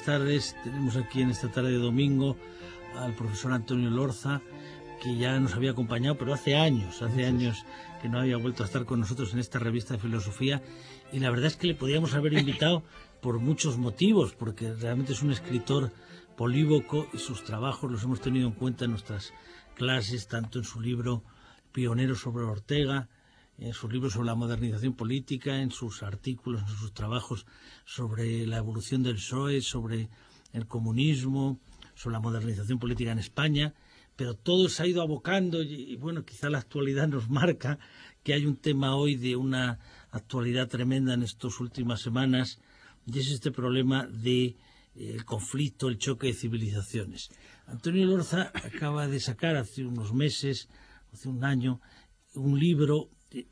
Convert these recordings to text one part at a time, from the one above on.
buenas tardes. Tenemos aquí en esta tarde de domingo al profesor Antonio Lorza, que ya nos había acompañado, pero hace años que no había vuelto a estar con nosotros en esta revista de filosofía, y la verdad es que le podíamos haber invitado por muchos motivos, porque realmente es un escritor polívoco y sus trabajos los hemos tenido en cuenta en nuestras clases, tanto en su libro Pionero sobre Ortega, en sus libros sobre la modernización política, en sus artículos, en sus trabajos sobre la evolución del PSOE, sobre el comunismo, sobre la modernización política en España, pero todo se ha ido abocando y bueno, quizá la actualidad nos marca que hay un tema hoy de una actualidad tremenda en estas últimas semanas, y es este problema de el conflicto, el choque de civilizaciones. Antonio Lorza acaba de sacar hace unos meses, hace un año, un libro,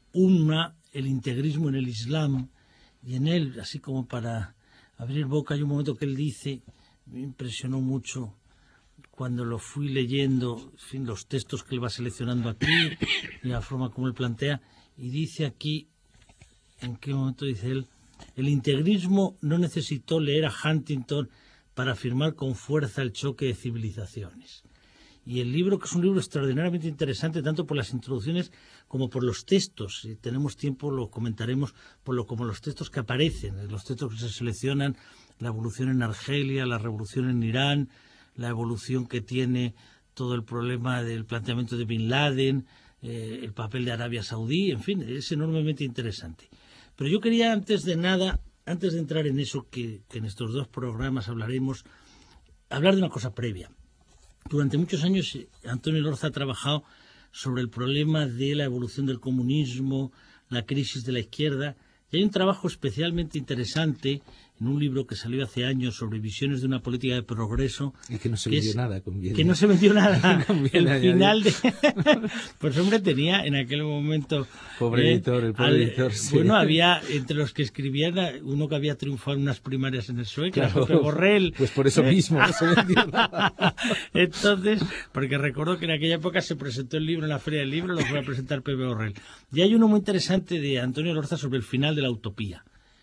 el integrismo en el Islam, y en él, así como para abrir boca, hay un momento que él dice, me impresionó mucho cuando lo fui leyendo, en fin, los textos que él va seleccionando aquí, y la forma como él plantea, y dice aquí, ¿en qué momento dice él? El integrismo no necesitó leer a Huntington para afirmar con fuerza el choque de civilizaciones. Y el libro, que es un libro extraordinariamente interesante, tanto por las introducciones como por los textos, si tenemos tiempo lo comentaremos, como los textos que aparecen, los textos que se seleccionan, la evolución en Argelia, la revolución en Irán, la evolución que tiene todo el problema del planteamiento de Bin Laden, el papel de Arabia Saudí, en fin, es enormemente interesante. Pero yo quería, antes de entrar en eso que en estos dos programas hablaremos, hablar de una cosa previa. Durante muchos años Antonio Lorza ha trabajado sobre el problema de la evolución del comunismo, la crisis de la izquierda, y hay un trabajo especialmente interesante en un libro que salió hace años sobre visiones de una política de progreso. Y que no se vendió nada. Que no se vendió nada. El final de... Pues hombre, tenía en aquel momento... Pobre editor, el pobre editor. Sí. Bueno, había entre los que escribían uno que había triunfado en unas primarias en el PSOE, que claro, era Pepe Borrell. Pues por eso mismo no se vendió nada. Entonces, porque recuerdo que en aquella época se presentó el libro en la Feria del Libro, lo fue a presentar Pepe Borrell. Y hay uno muy interesante de Antonio Lorza sobre el final de la utopía.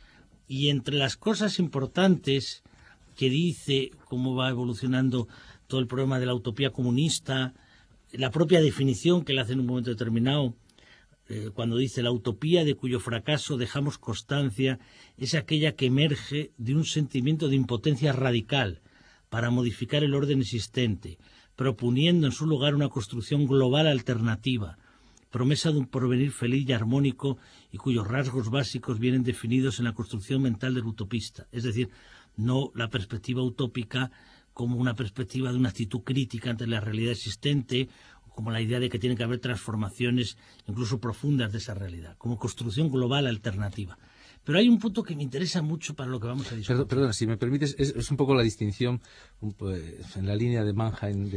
Y entre las cosas importantes que dice, cómo va evolucionando todo el problema de la utopía comunista, la propia definición que le hace en un momento determinado, cuando dice la utopía de cuyo fracaso dejamos constancia es aquella que emerge de un sentimiento de impotencia radical para modificar el orden existente, proponiendo en su lugar una construcción global alternativa, promesa de un porvenir feliz y armónico y cuyos rasgos básicos vienen definidos en la construcción mental del utopista. Es decir, no la perspectiva utópica como una perspectiva de una actitud crítica ante la realidad existente, o como la idea de que tiene que haber transformaciones incluso profundas de esa realidad, como construcción global alternativa. Pero hay un punto que me interesa mucho para lo que vamos a discutir. Perdona, si me permites, es un poco la distinción en la línea de Mannheim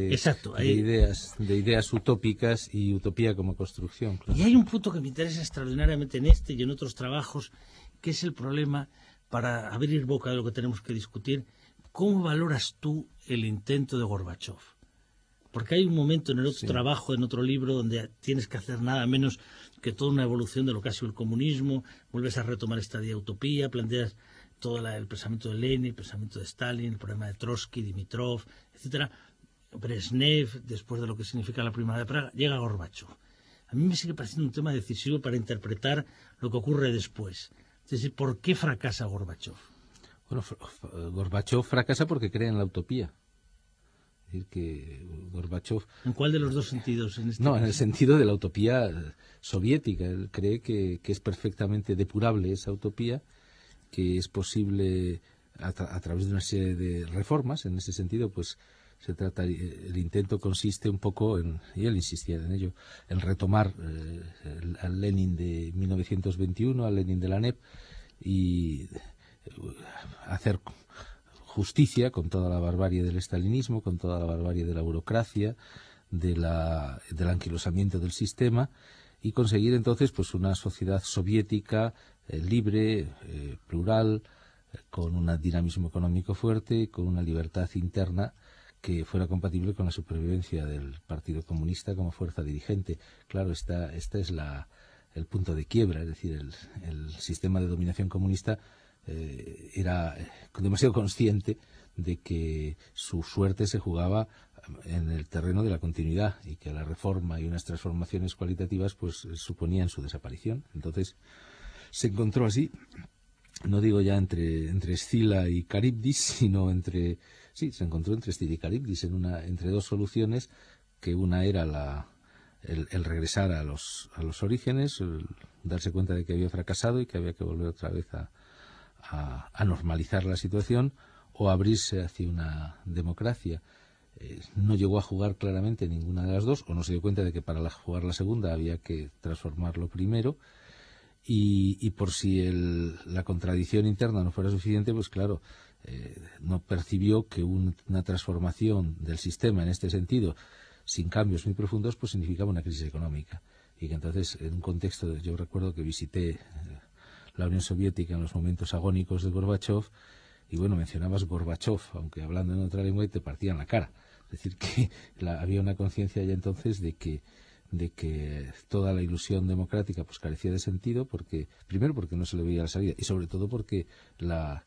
de ideas utópicas y utopía como construcción. Claro. Y hay un punto que me interesa extraordinariamente en este y en otros trabajos, que es el problema, para abrir boca de lo que tenemos que discutir, ¿cómo valoras tú el intento de Gorbachov? Porque hay un momento en el otro trabajo, en otro libro, donde tienes que hacer nada menos que toda una evolución de lo que ha sido el comunismo, vuelves a retomar esta idea de utopía, planteas todo el pensamiento de Lenin, el pensamiento de Stalin, el problema de Trotsky, Dimitrov, etcétera, Brezhnev, después de lo que significa la Primavera de Praga, llega Gorbachov. A mí me sigue pareciendo un tema decisivo para interpretar lo que ocurre después. Es decir, ¿por qué fracasa Gorbachov? Bueno, Gorbachov fracasa porque cree en la utopía. Es decir, que Gorbachov... ¿En cuál de los dos sentidos? En el sentido de la utopía soviética. Él cree que es perfectamente depurable esa utopía, que es posible a través de una serie de reformas. En ese sentido, pues se trata, el intento consiste un poco en, y él insistía en ello, en retomar al Lenin de 1921, al Lenin de la NEP, y hacer justicia con toda la barbarie del estalinismo, con toda la barbarie de la burocracia, del anquilosamiento del sistema, y conseguir entonces pues una sociedad soviética libre, plural, con un dinamismo económico fuerte, con una libertad interna que fuera compatible con la supervivencia del Partido Comunista como fuerza dirigente. Claro, esta es el punto de quiebra, es decir, el sistema de dominación comunista era demasiado consciente de que su suerte se jugaba en el terreno de la continuidad y que la reforma y unas transformaciones cualitativas pues suponían su desaparición. Entonces se encontró así, no digo ya entre Escila y Caribdis, sino se encontró entre Escila y Caribdis entre dos soluciones, que una era el regresar a los orígenes, darse cuenta de que había fracasado y que había que volver otra vez a normalizar la situación, o abrirse hacia una democracia. No llegó a jugar claramente ninguna de las dos, o no se dio cuenta de que para jugar la segunda había que transformarlo primero, y por si la contradicción interna no fuera suficiente, pues claro, no percibió que una transformación del sistema en este sentido, sin cambios muy profundos, pues significaba una crisis económica. Y que entonces, en un contexto, yo recuerdo que visité la Unión Soviética en los momentos agónicos de Gorbachev, y bueno, mencionabas Gorbachev, aunque hablando en otra lengua, y te partían la cara. Es decir, que había una conciencia ya entonces de que toda la ilusión democrática pues carecía de sentido, primero porque no se le veía la salida, y sobre todo porque la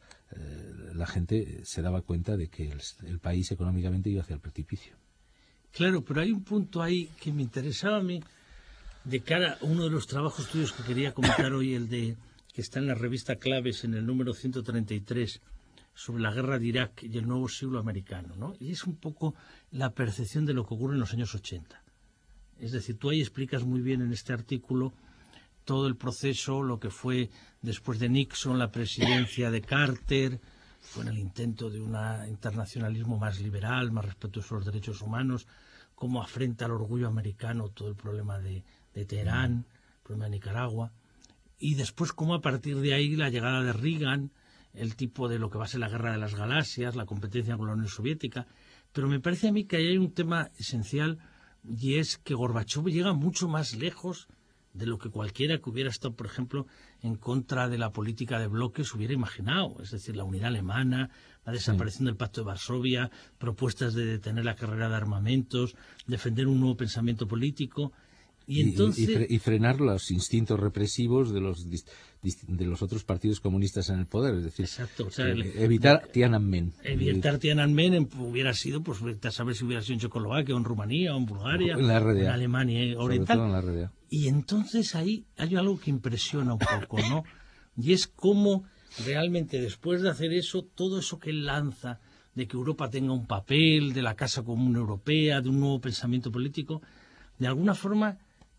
gente se daba cuenta de que el país económicamente iba hacia el precipicio. Claro, pero hay un punto ahí que me interesaba a mí, de cara a uno de los trabajos tuyos que quería comentar hoy, que está en la revista Claves, en el número 133, sobre la guerra de Irak y el nuevo siglo americano, ¿no? Y es un poco la percepción de lo que ocurre en los años 80. Es decir, tú ahí explicas muy bien en este artículo todo el proceso, lo que fue después de Nixon, la presidencia de Carter, fue en el intento de un internacionalismo más liberal, más respetuoso a los derechos humanos, cómo afrenta al orgullo americano todo el problema de Teherán, el problema de Nicaragua, y después cómo a partir de ahí la llegada de Reagan, el tipo de lo que va a ser la guerra de las galaxias, la competencia con la Unión Soviética. Pero me parece a mí que ahí hay un tema esencial, y es que Gorbachev llega mucho más lejos de lo que cualquiera que hubiera estado, por ejemplo, en contra de la política de bloques hubiera imaginado. Es decir, la unidad alemana, la desaparición del Pacto de Varsovia, propuestas de detener la carrera de armamentos, defender un nuevo pensamiento político. Y frenar los instintos represivos de los otros partidos comunistas en el poder, es decir, exacto, o sea, evitar Tiananmen. Evitar Tiananmen hubiera sido, pues, a saber si hubiera sido en Checoslovaquia, o en Rumanía, o en Bulgaria, en la RDA, o en Alemania Oriental. Sobre todo en la RDA. Y entonces ahí hay algo que impresiona un poco, ¿no? Y es cómo realmente después de hacer eso, todo eso que él lanza, de que Europa tenga un papel, de la Casa Común Europea, de un nuevo pensamiento político, de alguna forma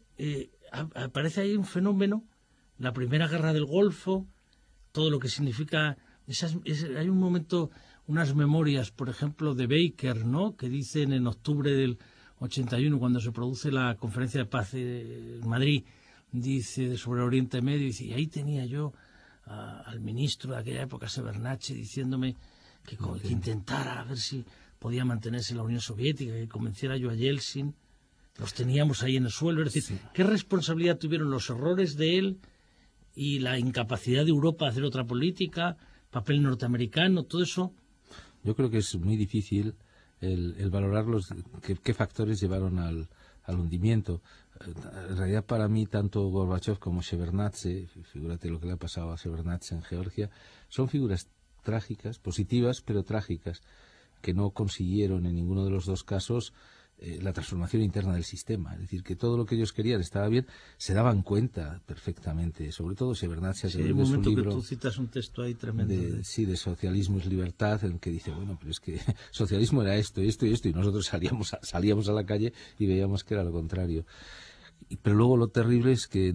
aparece ahí un fenómeno, la primera guerra del Golfo, todo lo que significa, hay un momento, unas memorias, por ejemplo, de Baker, ¿no?, que dicen en octubre del 81, cuando se produce la conferencia de paz en Madrid, dice sobre Oriente Medio, dice, y ahí tenía yo al ministro de aquella época, Shevardnadze, diciéndome que intentara a ver si podía mantenerse la Unión Soviética, que convenciera yo a Yeltsin. Los teníamos ahí en el suelo. Es decir, sí. ¿Qué responsabilidad tuvieron los errores de él y la incapacidad de Europa de hacer otra política, papel norteamericano, todo eso? Yo creo que es muy difícil el valorar qué factores llevaron al hundimiento. En realidad, para mí, tanto Gorbachev como Shevardnadze, figúrate lo que le ha pasado a Shevardnadze en Georgia, son figuras trágicas, positivas, pero trágicas, que no consiguieron en ninguno de los dos casos la transformación interna del sistema. Es decir, que todo lo que ellos querían estaba bien, se daban cuenta perfectamente, sobre todo Shevardnadze, sí, hay un momento que tú citas un texto ahí tremendo. De Socialismo es Libertad, en que dice, bueno, pero es que socialismo era esto y esto y esto, y nosotros salíamos a la calle y veíamos que era lo contrario. Pero luego lo terrible es que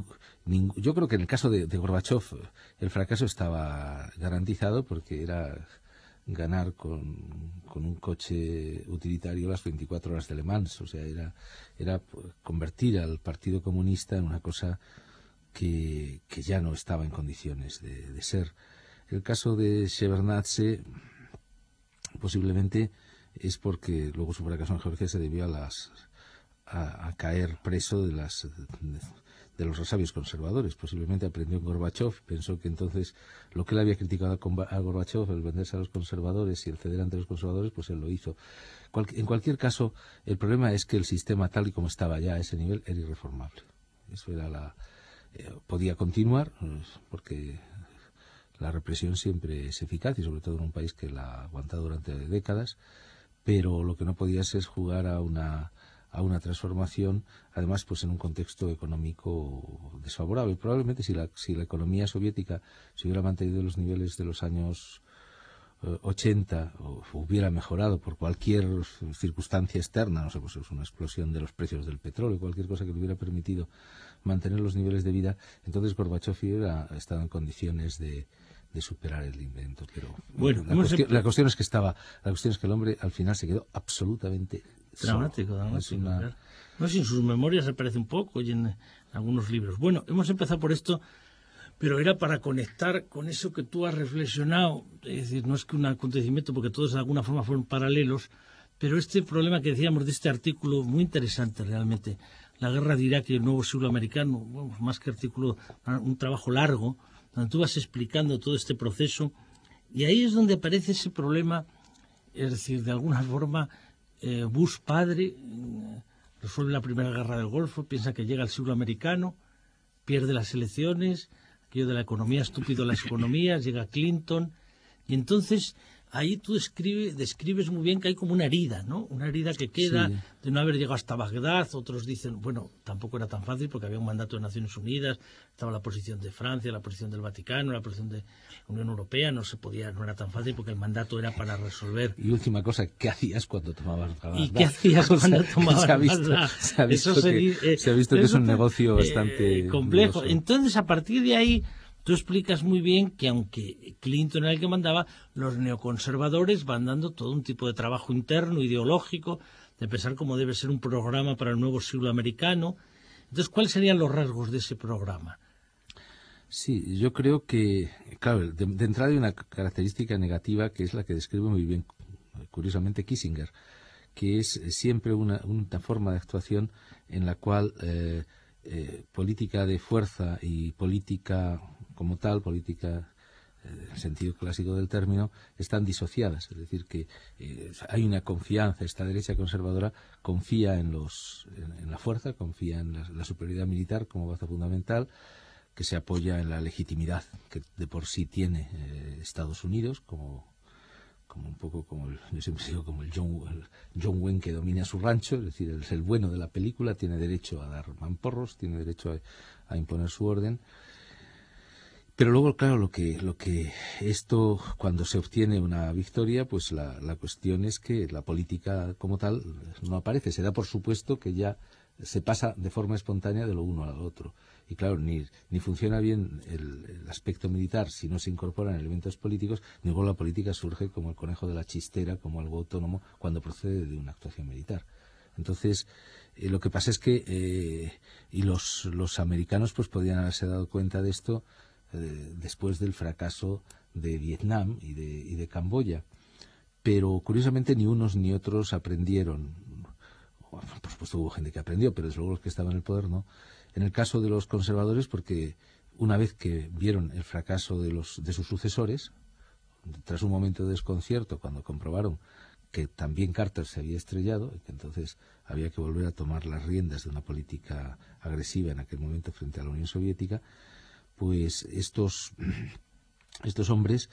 yo creo que en el caso de Gorbachev el fracaso estaba garantizado, porque era ganar con un coche utilitario las 24 horas de Le Mans. O sea, era convertir al Partido Comunista en una cosa que ya no estaba en condiciones de ser. El caso de Shevardnadze posiblemente es porque luego su fracaso en Georgia se debió a caer preso de los resabios conservadores. Posiblemente aprendió en Gorbachev, pensó que entonces lo que él había criticado a Gorbachev, el venderse a los conservadores y el ceder ante los conservadores, pues él lo hizo. En cualquier caso, el problema es que el sistema tal y como estaba ya a ese nivel era irreformable. Eso era podía continuar, porque La represión siempre es eficaz y sobre todo en un país que la ha aguantado durante décadas, pero lo que no podía ser es jugar a una transformación, además pues en un contexto económico desfavorable. Probablemente si la economía soviética se hubiera mantenido en los niveles de los años 80 o hubiera mejorado por cualquier circunstancia externa, no sé, pues es una explosión de los precios del petróleo, cualquier cosa que le hubiera permitido mantener los niveles de vida, entonces Gorbachov hubiera estado en condiciones de superar el invento. Pero bueno, la cuestión es que el hombre al final se quedó absolutamente dramático. Claro. No sé, en sus memorias aparece un poco y en algunos libros. Bueno, hemos empezado por esto, pero era para conectar con eso que tú has reflexionado. Es decir, no es que un acontecimiento, porque todos de alguna forma fueron paralelos, pero este problema que decíamos de este artículo, muy interesante realmente, la guerra de Irak y el nuevo siglo americano, bueno, más que artículo, un trabajo largo, donde tú vas explicando todo este proceso, y ahí es donde aparece ese problema, es decir, de alguna forma, Bush padre resuelve la primera guerra del Golfo, piensa que llega el siglo americano, pierde las elecciones, aquello de la economía, estúpido las economías, llega Clinton, y entonces ahí tú describes muy bien que hay como una herida, ¿no? Una herida que queda de no haber llegado hasta Bagdad. Otros dicen, bueno, tampoco era tan fácil porque había un mandato de Naciones Unidas, estaba la posición de Francia, la posición del Vaticano, la posición de la Unión Europea, no era tan fácil porque el mandato era para resolver. Y última cosa, ¿qué hacías cuando tomabas Bagdad? ¿Y qué hacías cuando tomabas Bagdad? Se ha visto que es un negocio bastante complejo. dudoso. Entonces, a partir de ahí, tú explicas muy bien que aunque Clinton era el que mandaba, los neoconservadores van dando todo un tipo de trabajo interno, ideológico, de pensar cómo debe ser un programa para el nuevo siglo americano. Entonces, ¿cuáles serían los rasgos de ese programa? Sí, yo creo que, claro, de entrada hay una característica negativa que es la que describe muy bien, curiosamente, Kissinger, que es siempre una forma de actuación en la cual política de fuerza y política como tal, política en el sentido clásico del término, están disociadas. Es decir, que hay una confianza, esta derecha conservadora confía en la fuerza, confía en la superioridad militar como base fundamental, que se apoya en la legitimidad que de por sí tiene Estados Unidos, como un poco como yo siempre digo, como el John Wayne que domina su rancho, es decir, es el bueno de la película, tiene derecho a dar mamporros, tiene derecho a imponer su orden. Pero luego, claro, lo que esto, cuando se obtiene una victoria, pues la cuestión es que la política como tal no aparece. Se da por supuesto que ya se pasa de forma espontánea de lo uno al otro. Y claro, ni funciona bien el aspecto militar si no se incorporan elementos políticos, ni luego la política surge como el conejo de la chistera, como algo autónomo, cuando procede de una actuación militar. Entonces, lo que pasa es que y los americanos pues podían haberse dado cuenta de esto después del fracaso de Vietnam y de Camboya. Pero curiosamente ni unos ni otros aprendieron. Por supuesto hubo gente que aprendió, pero desde luego los que estaban en el poder no. En el caso de los conservadores, porque una vez que vieron el fracaso de sus sucesores, tras un momento de desconcierto, cuando comprobaron que también Carter se había estrellado y que entonces había que volver a tomar las riendas de una política agresiva en aquel momento frente a la Unión Soviética, pues estos hombres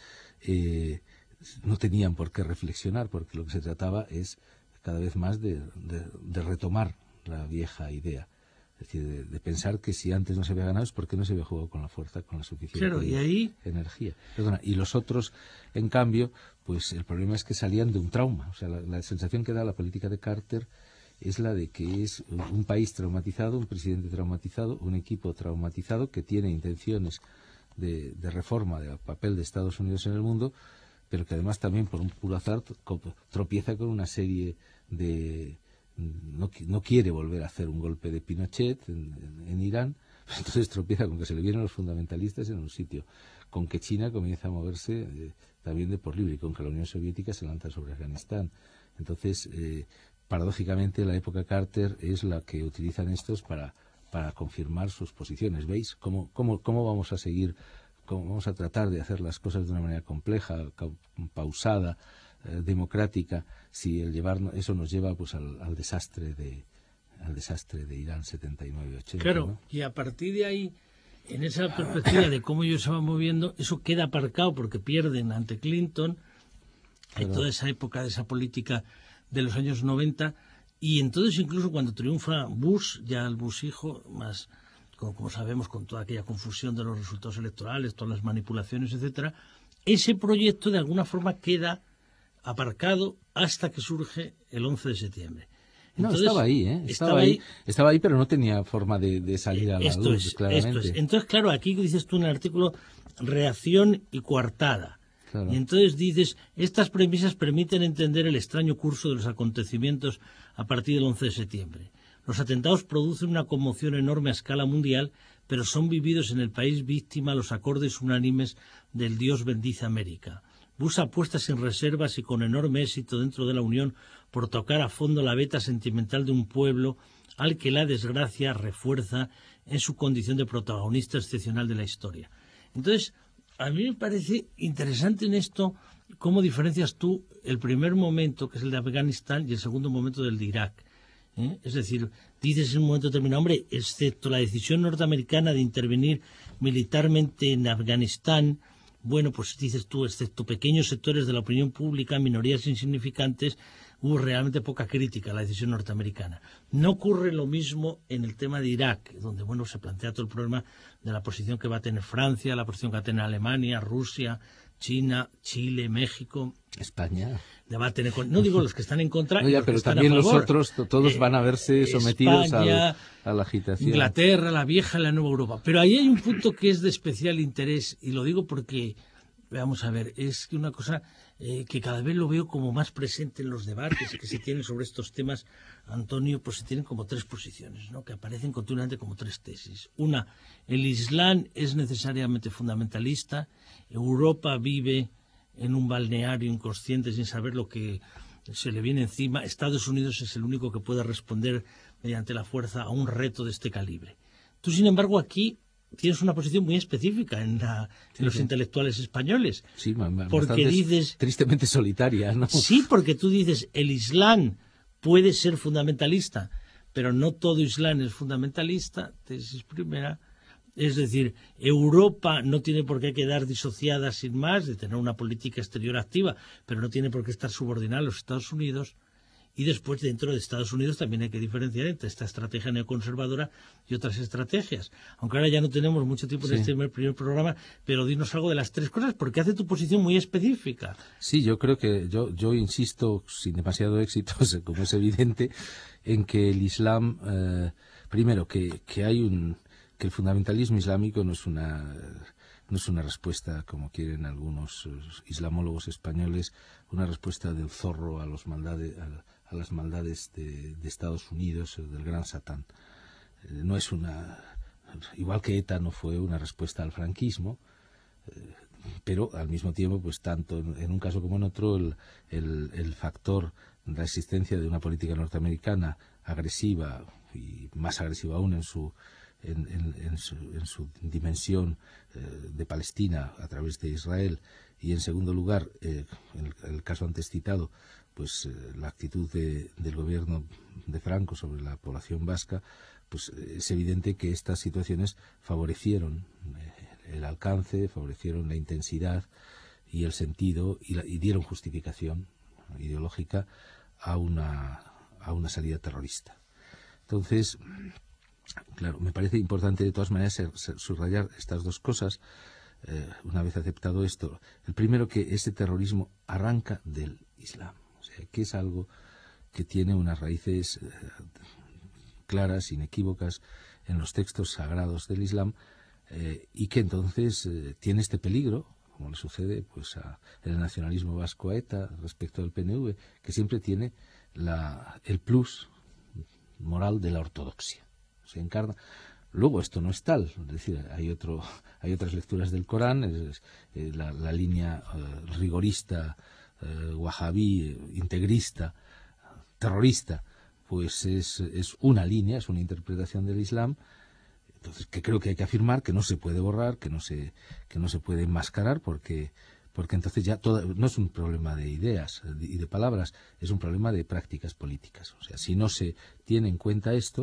no tenían por qué reflexionar, porque lo que se trataba es cada vez más de retomar la vieja idea. Es decir, de pensar que si antes no se había ganado es porque no se había jugado con la fuerza, con la suficiente energía. Y los otros, en cambio, pues el problema es que salían de un trauma. O sea, la sensación que da la política de Carter es la de que es un país traumatizado, un presidente traumatizado, un equipo traumatizado que tiene intenciones de reforma del papel de Estados Unidos en el mundo, pero que además también por un puro azar tropieza con una serie de... No quiere volver a hacer un golpe de Pinochet en Irán, entonces tropieza con que se le vienen los fundamentalistas en un sitio, con que China comienza a moverse también de por libre, y con que la Unión Soviética se lanza sobre Afganistán. Entonces, paradójicamente, la época Carter es la que utilizan estos para confirmar sus posiciones. ¿Veis cómo vamos a seguir, cómo vamos a tratar de hacer las cosas de una manera compleja, pausada, democrática, si eso nos lleva pues al desastre de Irán 79-80? Claro, ¿no? y a partir de ahí en esa perspectiva de cómo ellos se van moviendo, eso queda aparcado porque pierden ante Clinton en toda esa época de esa política de los años 90, y entonces incluso cuando triunfa Bush, ya el Bush hijo, más como sabemos, con toda aquella confusión de los resultados electorales, todas las manipulaciones, etcétera, ese proyecto de alguna forma queda aparcado hasta que surge el 11 de septiembre. Entonces, no, estaba ahí, ¿eh? Estaba ahí, pero no tenía forma de salir a la luz, claramente. Esto es. Entonces, claro, aquí dices tú en el artículo reacción y coartada. Claro. Y entonces dices, estas premisas permiten entender el extraño curso de los acontecimientos a partir del 11 de septiembre. Los atentados producen una conmoción enorme a escala mundial, pero son vividos en el país víctima los acordes unánimes del Dios bendice América. Bush apuesta sin reservas y con enorme éxito dentro de la Unión por tocar a fondo la veta sentimental de un pueblo al que la desgracia refuerza en su condición de protagonista excepcional de la historia. Entonces, a mí me parece interesante en esto cómo diferencias tú el primer momento, que es el de Afganistán, y el segundo momento del de Irak. Es decir, dices en un momento determinado, hombre, excepto la decisión norteamericana de intervenir militarmente en Afganistán, bueno, pues dices tú, excepto pequeños sectores de la opinión pública, minorías insignificantes, hubo realmente poca crítica a la decisión norteamericana. No ocurre lo mismo en el tema de Irak, donde, bueno, se plantea todo el problema de la posición que va a tener Francia, la posición que va a tener Alemania, Rusia, China, Chile, México, España. Va a tener, no digo los que están en contra, no, ya, pero también los otros, todos van a verse sometidos España, a la agitación. Inglaterra, la vieja y la nueva Europa. Pero ahí hay un punto que es de especial interés, y lo digo porque, vamos a ver, es que una cosa que cada vez lo veo como más presente en los debates que se tienen sobre estos temas, Antonio, pues se tienen como tres posiciones, ¿no?, que aparecen continuamente como tres tesis. Una, el Islam es necesariamente fundamentalista, Europa vive en un balneario inconsciente sin saber lo que se le viene encima. Estados Unidos es el único que puede responder mediante la fuerza a un reto de este calibre. Tú, sin embargo, aquí tienes una posición muy específica en los intelectuales españoles. Sí, porque dices, tristemente solitaria, ¿no? Sí, porque tú dices, el Islam puede ser fundamentalista, pero no todo Islam es fundamentalista, tesis primera. Es decir, Europa no tiene por qué quedar disociada sin más de tener una política exterior activa, pero no tiene por qué estar subordinada a los Estados Unidos. Y después, dentro de Estados Unidos, también hay que diferenciar entre esta estrategia neoconservadora y otras estrategias. Aunque ahora ya no tenemos mucho tiempo en este primer programa, pero dinos algo de las tres cosas, porque hace tu posición muy específica. Sí, yo creo que yo insisto, sin demasiado éxito, como es evidente, en que el Islam, primero, que el fundamentalismo islámico no es una respuesta, como quieren algunos islamólogos españoles, una respuesta del zorro a las maldades de Estados Unidos, del gran Satán. No es igual que ETA no fue una respuesta al franquismo, pero al mismo tiempo, pues tanto en un caso como en otro, el factor de la existencia de una política norteamericana agresiva y más agresiva aún en su dimensión de Palestina a través de Israel, y en segundo lugar, en el caso antes citado, pues la actitud del gobierno de Franco sobre la población vasca, pues es evidente que estas situaciones favorecieron el alcance, favorecieron la intensidad y el sentido y dieron justificación ideológica a una salida terrorista. Entonces, claro, me parece importante de todas maneras subrayar estas dos cosas, una vez aceptado esto. El primero, que ese terrorismo arranca del Islam, o sea, que es algo que tiene unas raíces claras, inequívocas, en los textos sagrados del Islam, y que entonces tiene este peligro, como le sucede pues el nacionalismo vasco a ETA respecto al PNV, que siempre tiene el plus moral de la ortodoxia. Se encarna. Luego esto no es tal, es decir, hay otras lecturas del Corán, la línea rigorista, wahabí, integrista, terrorista, pues es una línea, es una interpretación del Islam, entonces que creo que hay que afirmar, que no se puede borrar, que no se puede enmascarar, porque entonces ya no es un problema de ideas y de palabras, es un problema de prácticas políticas. O sea, si no se tiene en cuenta esto,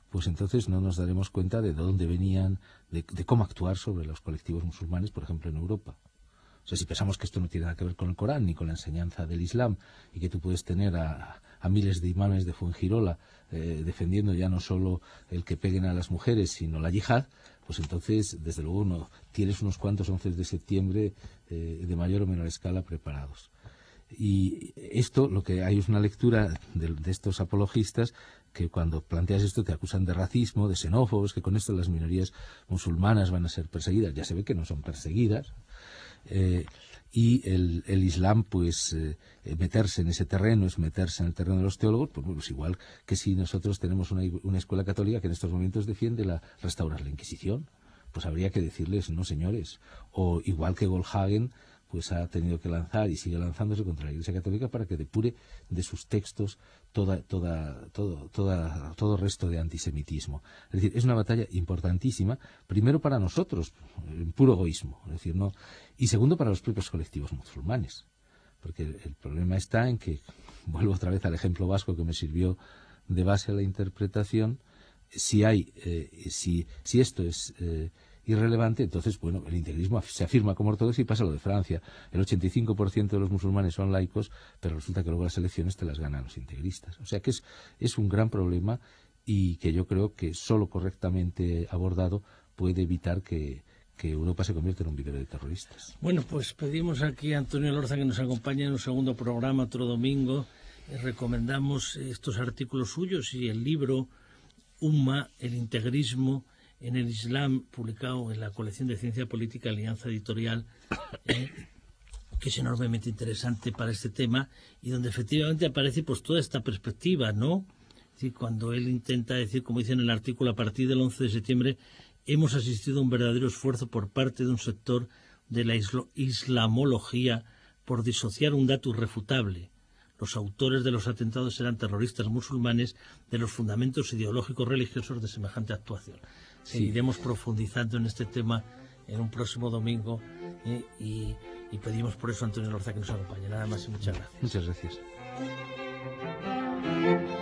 pues entonces no nos daremos cuenta de dónde venían, de cómo actuar sobre los colectivos musulmanes, por ejemplo, en Europa. O sea, si pensamos que esto no tiene nada que ver con el Corán ni con la enseñanza del Islam, y que tú puedes tener a miles de imanes de Fuengirola defendiendo ya no solo el que peguen a las mujeres, sino la yihad, pues entonces, desde luego, no tienes unos cuantos 11 de septiembre de mayor o menor escala preparados. Y esto, lo que hay es una lectura de estos apologistas que cuando planteas esto te acusan de racismo, de xenófobos, que con esto las minorías musulmanas van a ser perseguidas. Ya se ve que no son perseguidas. Y el Islam, pues meterse en ese terreno es meterse en el terreno de los teólogos, pues igual que si nosotros tenemos una escuela católica que en estos momentos defiende restaurar la Inquisición, pues habría que decirles, no señores. O igual que Goldhagen pues ha tenido que lanzar y sigue lanzándose contra la Iglesia Católica para que depure de sus textos todo resto de antisemitismo. Es decir, es una batalla importantísima, primero para nosotros, en puro egoísmo, es decir, no, y segundo para los propios colectivos musulmanes, porque el problema está en que, vuelvo otra vez al ejemplo vasco que me sirvió de base a la interpretación, si esto es irrelevante, entonces, bueno, el integrismo se afirma como ortodoxo y pasa lo de Francia. El 85% de los musulmanes son laicos, pero resulta que luego las elecciones te las ganan los integristas. O sea que es un gran problema y que yo creo que solo correctamente abordado puede evitar que Europa se convierta en un vivero de terroristas. Bueno, pues pedimos aquí a Antonio Elorza que nos acompañe en un segundo programa otro domingo. Recomendamos estos artículos suyos y el libro Umma, el integrismo en el Islam, publicado en la colección de Ciencia Política Alianza Editorial, que es enormemente interesante para este tema y donde efectivamente aparece pues toda esta perspectiva, ¿no? Es decir, cuando él intenta decir, como dice en el artículo, a partir del 11 de septiembre hemos asistido a un verdadero esfuerzo por parte de un sector de la islamología por disociar un dato irrefutable. Los autores de los atentados eran terroristas musulmanes de los fundamentos ideológicos religiosos de semejante actuación. Seguiremos profundizando en este tema en un próximo domingo y pedimos por eso a Antonio Elorza que nos acompañe. Nada más y muchas gracias. Muchas gracias.